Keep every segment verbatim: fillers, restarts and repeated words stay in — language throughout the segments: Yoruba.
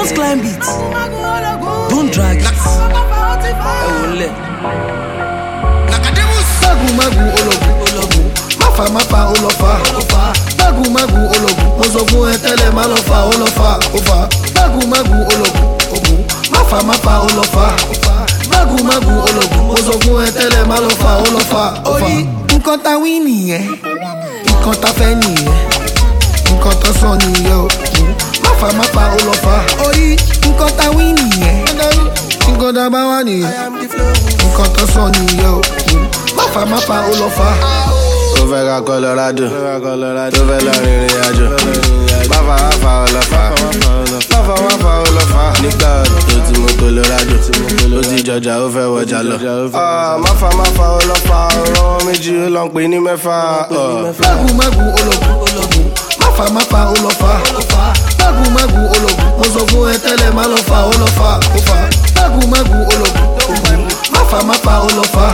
Don't climb it. Don't drag it. I will let. Magu magu ologu ologu. Mafa mafa olofa ofa. Magu magu ologu. Mozogu etele malofa olofa ofa. Magu magu ologu ogu. Mafa mafa olofa ofa. Magu magu ologu. Mozogu etele malofa olofa ofa. Nǹkan tá wí nìyẹn. Nǹkan tá fẹ́ nìyẹn. Nǹkan tó sọ nìyẹn o. Mafa mafa olofa. Orí nǹkan tá wí nìyẹn. Nǹkan tá bá wà nìyẹn. Nǹkan tó sọ nìyẹn o. Mafa mafa olofa. Ó fẹ́ ká Colorado, tó fẹ́ lọ rìnrìn àjò. Mafa mafa olofa, mafa mafa olofa. Nígbà tó ti mú Colorado, ó ti jọjà ó fẹ́ wọjà lọ. Mafa mafa olofa, ọ̀rọ̀ méjì ó lọ ń pè ní mẹ́fà. Magu magu ologu ologu. Mafa mafa olofa. Magu magu ologu. Mozogu etele malofa olofa ofa. Magu magu ologu ologu. Mafa mafa olofa.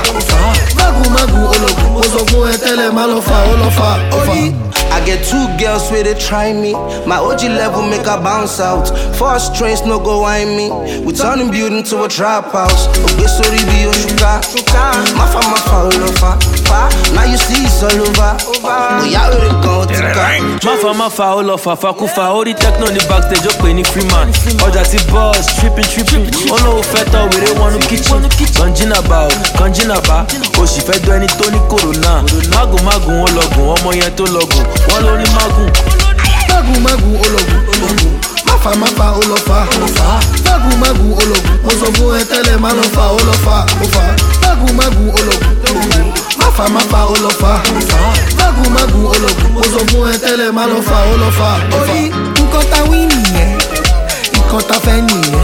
Magu magu ologu. Mozogu etele malofa olofa ofa. I get two girls where they try me. My O G level make her bounce out. Four strings no go wine me. We turn the building to a trap house. Obe sorry be your shuka. Mafa mafa olofa. Now you see it's all over. Oh yeah, we go to Mafa mafa olofa fakufa. All the techno in the backstage up any free man. Oja ti boss tripping tripping. Oh no feta we they want to kitchen. Kanjina ba, kanjina ba. Oh she fed do any Tony Corona. Magu magu ologun. Omo yen to logun. One only magu. Magu magu ologu ologu. Mafa mafa olofa. Magu magu ologu. Mozogu etele malofa olofa ofa. Magu magu ologu ologu. Mafa mafa olofa. Magu magu ologu. Mozogu etele malofa olofa ofa. Nǹkan tá wí nìyẹn. Nǹkan tá fẹ́ nìyẹn.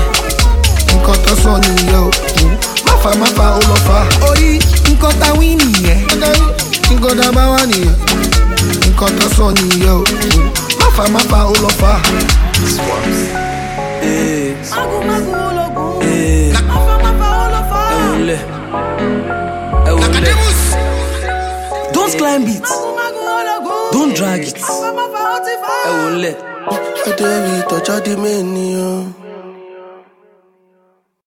Nǹkan tó sọ nìyẹn o. Mafa mafa olofa. Orí nǹkan tá wí nìyẹn. Nǹkan tá bá wà nìyẹn. Nǹkan tó sọ nìyẹn o. Mafa mafa olofa. Eh. Magu magu ologu. Eh. Mafa mafa olofa. I will let. I will let. Don't climb it. Magu ologu. Don't drag it. Mafa mafa otifa. I will let. Adéwì tọ́jọ́ di mẹ́ni o.